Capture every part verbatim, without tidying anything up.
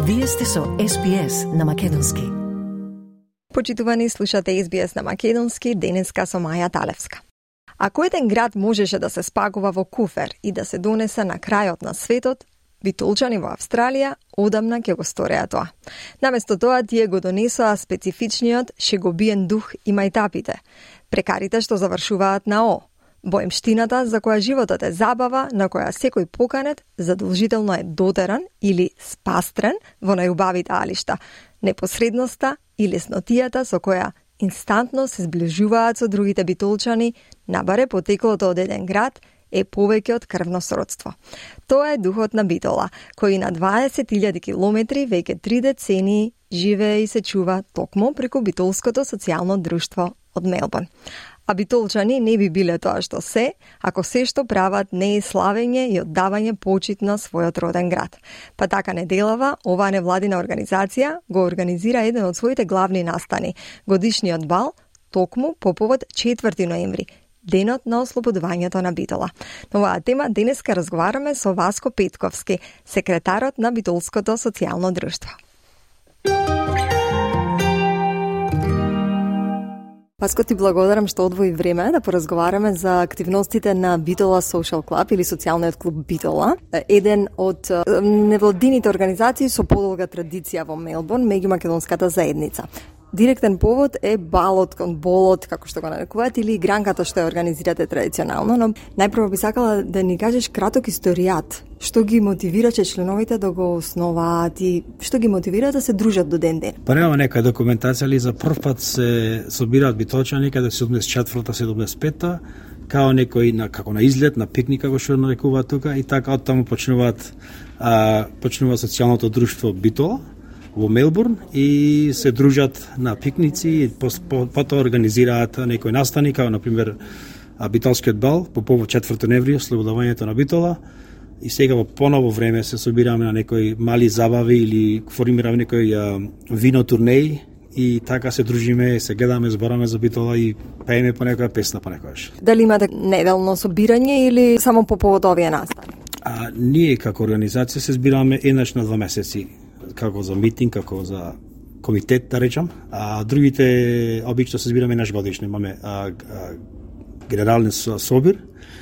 Вие сте со Ес Би Ес на Македонски. Почитувани, слушате Ес Би Ес на Македонски, денеска со Маја Талевска. Ако еден град можеше да се спакува во куфер и да се донесе на крајот на светот, битолчани во Австралија одамна ќе го стореа тоа. Наместо тоа, тие го донесоа специфичниот шегобиен дух и мајтапите, прекарите што завршуваат на О, боемштината за која животот е забава, на која секој поканет задолжително е дотеран или спастрен во најубавите алишта, непосредноста и леснотијата со која инстантно се зближуваат со другите битолчани, набаре потеклото од еден град, е повеќе од крвно сродство. Тоа е духот на Битола, кој на дваесет илјади километри веќе три децении живее и се чува токму преку битолското социјално друштво од Мелбурн. А битолчани не би биле тоа што се, ако се што прават не е славење и оддавање почит на својот роден град. Па така неделава, оваа невладина организација го организира еден од своите главни настани, годишниот бал, токму по повод четврти ноември, денот на ослободувањето на Битола. На оваа тема денеска разговараме со Васко Петковски, секретарот на Битолското социјално друштво. Васко, ти благодарам што одвои време да поразговараме за активностите на Битола Social Club или социјалниот клуб Битола, еден од невладините организации со подолга традиција во Мелбурн, меѓумакедонската заедница. Директен повод е балот кон болот, како што го нарекуваат, или игранката што ја организирате традиционално, но најпрво би сакала да ни кажеш краток историјат. Што ги мотивираше членовите да го основаат и што ги мотивира да се дружат до ден ден? Па нема нека документација, ли за прв пат се собираат битолчани каде седумдесет и четврта седумдесет и пета, као некој на како на излет, на пикник како што нарекуваат тука, и така од таму почнуваат а, почнува социјалното друштво Битола во Мелбурн и се дружат на пикници и потоа организираат некои настани, како на пример битолскиот бал по повод четврти ноември, ослободувањето на Битола. И сега во поново време се собираме на некои мали забави или формираме некои вино турнеи и така се дружиме, се гледаме, збораме за Битола и пееме по некоја песна понекогаш. Дали имате неделно собирање или само по повод овие настани? А ние како организација се збираме еднаш на два месеци, како за митинг, како за комитет, да речам, а другите обично се збираме наш годишно. Имаме а, а, генерален собир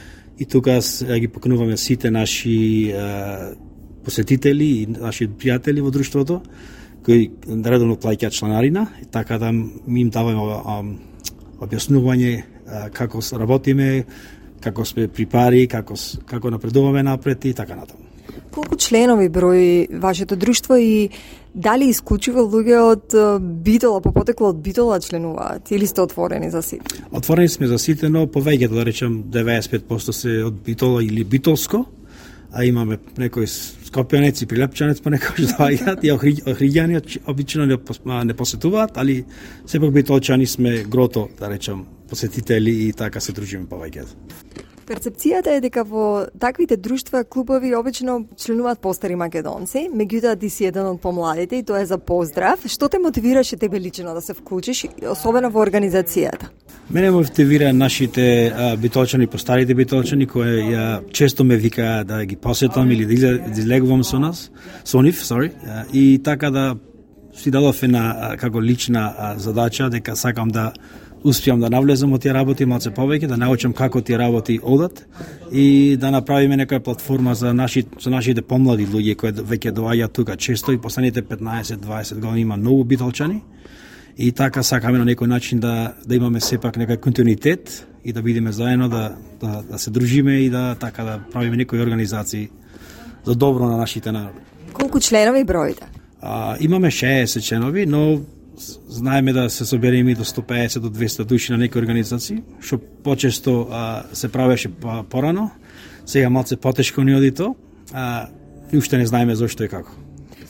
и тука ги покануваме сите наши а, посетители и наши пријатели во друштвото, кои редовно плаќаат чланарина, и така да ми им даваме а, објаснување а, како работиме, како сме припари, како, како напредуваме напред и така натаму. Колку членови брои вашето друштво и дали исклучиво луѓе од Битола, по потекло од Битола членуваат или сте отворени за сите? Отворени сме за сите, но повеќето, да речем деветдесет и пет проценти се од Битола или битолско, а имаме некои скопјанеци, прилепчанец понекогаш доаѓаат и охриѓани обично не, не посетуваат, али сепак битолчани сме грото, да речем, посетители и така се дружиме повеќето. Перцепцијата е дека во таквите друштва, клубови обично членуваат постари македонци, меѓутоа ти си еден од помладите и тоа е за поздрав. Што те мотивираше тебе лично да се вклучиш, особено во организацијата? Мене мотивира нашите а, битолчани, постарите битолчани, кои а, често ме вика да ги посетам или да излегувам со нас, со нив, sorry, а, и така да си дадов една како лична а, задача дека сакам да успеам да навлезам во тие работи малце повеќе, да научам како тие работи одат и да направиме некоја платформа за наши за нашите помлади луѓе кои веќе доаѓаат тука често и последните петнаесет дваесет години има многу битолчани и така сакаме на некој начин да да имаме сепак некој континуитет и да бидеме заедно да да да се дружиме и да така да правиме некои организации за добро на нашите народи. Колку членови броите? А, имаме шеесет членови, но знаеме да се собереме до сто педесет до двесте души на некои организации, што почесто а, се правеше порано, сега малце потешко ни оди то, а и уште не знаеме зошто и како.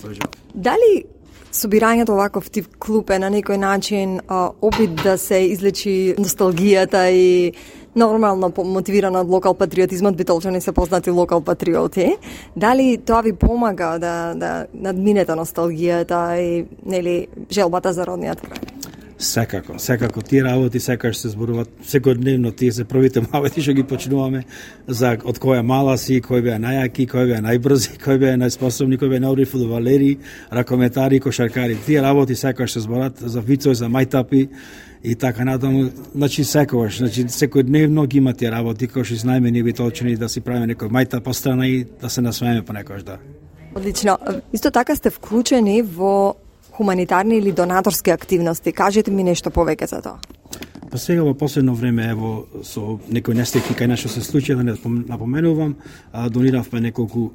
Дали собирањето оваков тип клуб е на некој начин а, обид да се излечи носталгијата и нормално мотивирано од локал патриотизмот, битолчани се познати локал патриоти. Дали тоа ви помага да да надминете носталгијата и нели желбата за родниот крај? Секако, секако тие работи секогаш се зборуваат секојдневно, тие се првите мавети што ги почнуваме за од која мала си, кој беа најаки, кој беа најбрзи, кој беа најспособни, кој беа најдобри фудбалери, ракометари, кошаркари. Тие работи секогаш се зборат за вицови, за мајтапи и така натаму. Значи секогаш, значи секојдневно ги има тие работи кои што знаеме ние битолчани да си правиме некој мајтап пострана и да се насмееме понекогаш, да. Одлично. Исто така сте вклучени во хуманитарни или донаторски активности. Кажете ми нешто повеќе за тоа. Па сега во последно време, ево, со некои нестеки кај нас што се случи, да не напоменувам, а, дониравме неколку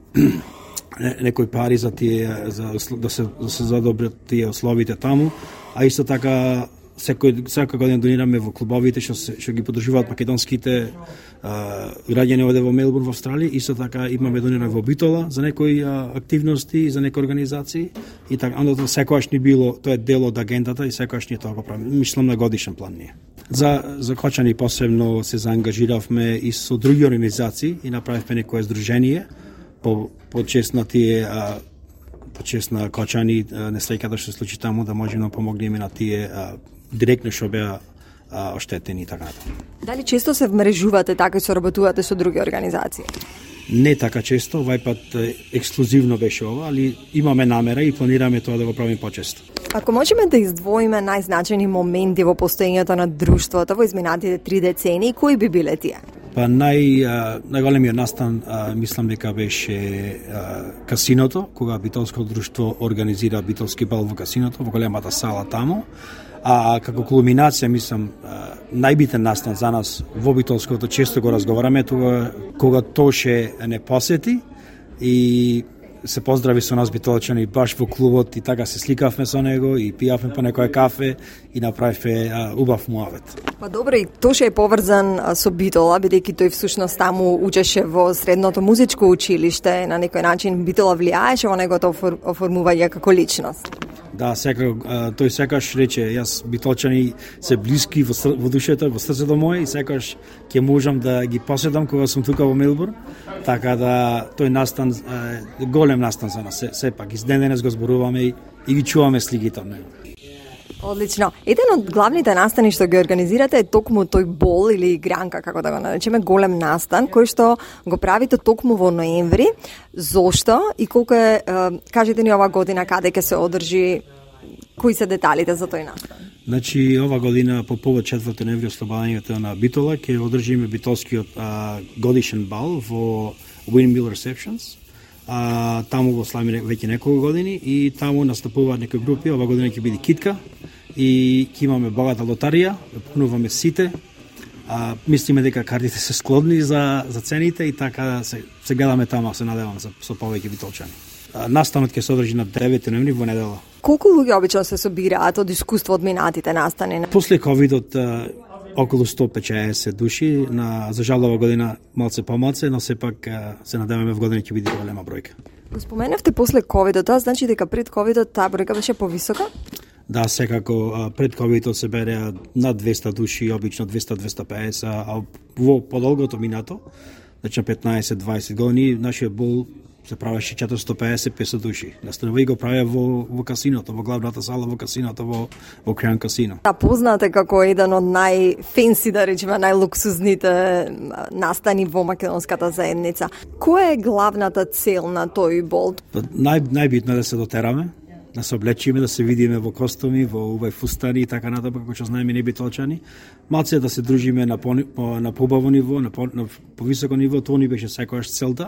некои пари за тие за да се да се задобрат тие условите таму, а исто така секој секоја година донираме во клубовите што се што ги поддржуваат македонските граѓани овде во Мелбурн, во Австралија. Исто така имаме дониране во Битола за некои а, активности и за некои организации и така onda секогаш ни било, тоа е дел од агендата и секогаш ни тоа го правиме. Мислам на годишен план ние. За за Кочани посебно се заангажиравме и со други организации и направивме некое здружение по по чест на тие а, по чест на Кочани несреќата што се случи таму да можеме да помогнеме на тие а, директно што беа оштетени и така натаму. Дали често се вмрежувате така и соработувате со други организации? Не така често, овај пат ексклузивно беше ова, али имаме намера и планираме тоа да го правиме почесто. Ако можеме да издвоиме најзначајни моменти во постоењето на друштвото во изминатите три децении, кои би биле тие? Па нај најголемиот настан а, мислам дека беше а, касиното, кога битолско друштво организира битолски бал во касиното, во големата сала таму. А како кулминација, мислам, најбитен настан за нас во битолското, често го разговараме, тога кога Тоше не посети и се поздрави со нас битолчани баш во клубот и така се сликавме со него и пијавме по некое кафе и направивме убав муавет. Па добро, и Тоше е поврзан со Битола, бидејќи тој всушност таму учеше во средното музичко училиште, на некој начин Битола влијаеше во неговото оформување како личност. Да, сека, тој секаш рече, јас битолчани се блиски во, во душето, во срцето моје и секаш ќе можам да ги поседам кога сум тука во Мелбурн, така да тој настан, голем настан за нас, сепак, из ден денес го зборуваме и, и ги чуваме сликите од него. Одлично. Еден од главните настани што ги организирате е токму тој бол или игранка, како да го наречеме, голем настан, кој што го правите токму во ноември. Зошто и колку е, кажете ни ова година каде ќе се одржи, кои се деталите за тој настан? Значи, ова година по повод четврти ноември ослободувањето на Битола ќе одржиме битолскиот а, годишен бал во Windmill Receptions. А, таму го славиме веќе неколку години и таму настапуваат некои групи. Ова година ќе биде китка и ќе имаме богата лотарија, да понуваме сите. А, мислиме дека картите се склодни за, за цените и така се, се гледаме таму, се надевам за, со повеќе битолчани. А, настанот ќе се одржи на девети ноември во недела. Колку луѓе обично се собираат од искуство од минатите настани? После ковидот околу сто петдесет души, на за жал ова година малце помалце, но сепак се надеваме во година ќе биде голема бројка. Го споменавте после ковидот, тоа значи дека пред ковидот таа бројка беше повисока? Да, секако пред ковидот се береа над двеста души, обично двеста до двеста педесет, а во подолгото минато, значи на петнаесет до дваесет години, нашиот бол се правеше четиристотини и педесет до петстотини души. Настанува и го правеа во, во касиното, во главната сала во касиното, во, во Крајн касино. Да, познате како еден од најфенси, да речеме, најлуксузните настани во македонската заедница. Која е главната цел на тој бол? Нај, најбитно е да се дотераме, да се облечиме, да се видиме во костуми, во убави фустани и така натаму, како што знаеме не битолчани. Малце да се дружиме на, по, на побаво ниво, на, по, на повисоко ниво, тоа ни беше секогаш целта.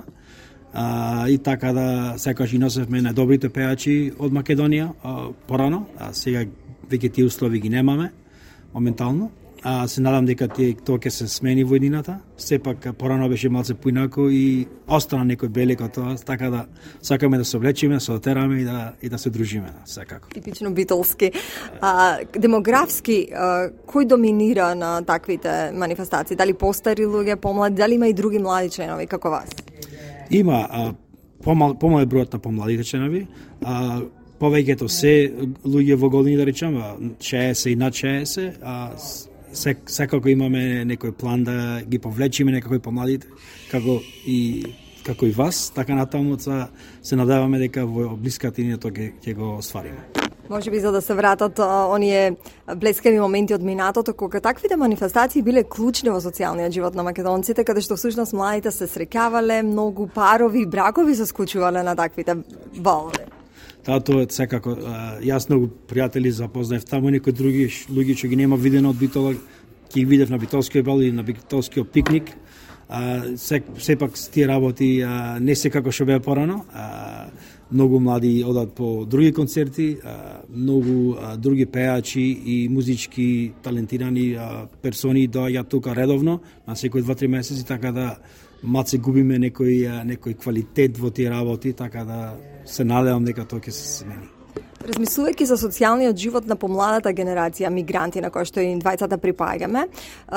А, и така да секогаш и носевме најдобрите пеачи од Македонија а, порано, а сега веќе тие услови ги немаме моментално. А се надам дека тие тоа ќе се смени во едината. Сепак порано беше малце поинако и остана некој белек од тоа, така да сакаме да се облечиме, се отераме и да и да се дружиме, секако. Типично битолски. А, демографски, а, кој доминира на таквите манифестации? Дали постари луѓе, помлади, дали има и други млади членови како вас? Има а, помал, помал бројот на помладите членови, а повеќето се луѓе во години, да речам, шеесет и над шеесет, а сек, секако имаме некој план да ги повлечиме некои помладите, како и како и вас, така натаму се надеваме дека во блиската иднина тоа ќе го оствариме. Може би за да се вратат а, оние блескави моменти од минатото, кога таквите манифестации биле клучни во социјалниот живот на македонците, каде што всушност младите се среќавале, многу парови и бракови се склучувале на таквите балови. Таа тоа е секако, јас многу пријатели запознаев таму, некои други луѓе што ги нема видено од Битола, ќе ги видев на Битолскиот бал или на Битолскиот пикник. А, се, сепак тие работи а, не се како што беа порано. А, многу млади одат по други концерти, а, многу а, други пеачи и музички талентирани а, персони доаѓаат тука редовно на секој два-три месеци, така да маце губиме некој некој квалитет во тие работи, така да се надевам дека тоа ќе се смени. Размислувајќи за социјалниот живот на помладата генерација мигранти на кој што и двајцата припаѓаме,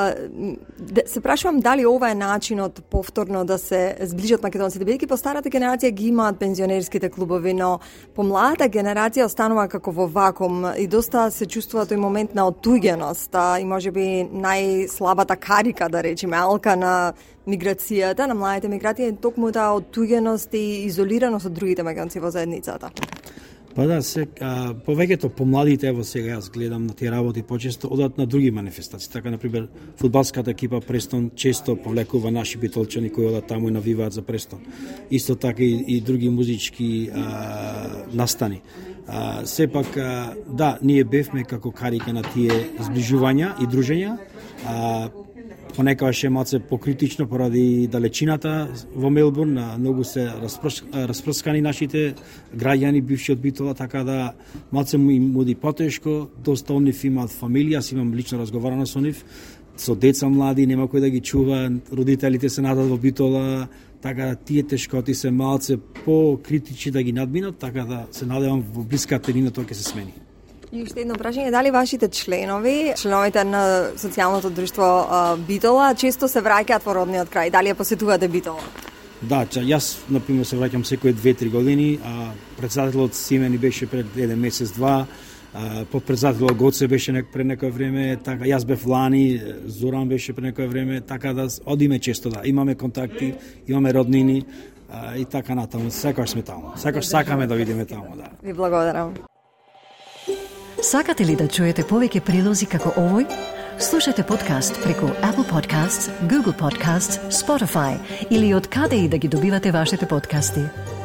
се прашувам дали ова е начинот повторно да се зближат македонците, бидејќи по старата генерација ги имаат пензионерските клубови, но помладата генерација останува како во вакуум и доста се чувствува тој момент на оттуѓеност и можеби најслабата карика, да речеме, алка на миграцијата, на младите мигранти е токму таа оттуѓеност и изолираност од другите македонци во заедницата. Па да, се, а, повеќето помладите, ево сега јас гледам на тие работи, почесто одат на други манифестации. Така, например, фудбалската екипа Престон често повлекува наши битолчани кои одат таму и навиваат за Престон. Исто така и, и други музички а, настани. А, сепак, а, да, ние бевме како карика на тие зближувања и дружења, а, понекогаш е малце покритично поради далечината во Мелбурн, многу се распрс, распрскани нашите граѓани бивши од Битола, така да малце му им оди потешко, доста од нив имаат фамилија, аз имам лично разговарано со нив, со деца млади, нема кој да ги чува, родителите се надат во Битола, така да тие тешкоти се малце покритични да ги надминат, така да се надевам во блиска терина тоа ќе се смени. И уште едно прашање, дали вашите членови, членовите на социјалното друштво а, Битола, често се враќаат во родниот крај, дали ја посетувате Битола? Да, ча, јас, например, се враќам секој две-три години, а председателот Симени беше пред еден месец-два, подпредседателот Гоце беше нек, пред некој време, така, јас бев лани, Зоран беше пред некој време, така да одиме често, да, имаме контакти, имаме роднини а, и така натаму, секој сме таму, секој сакаме да видиме таму, да. Ви благодарам. Сакате ли да чуете повеќе прилози како овој? Слушате подкаст преку Apple Podcasts, Google Podcasts, Spotify или од каде и да ги добивате вашите подкасти.